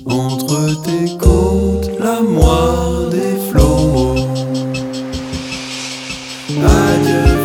entre tes côtes la moire des flots. Adieu.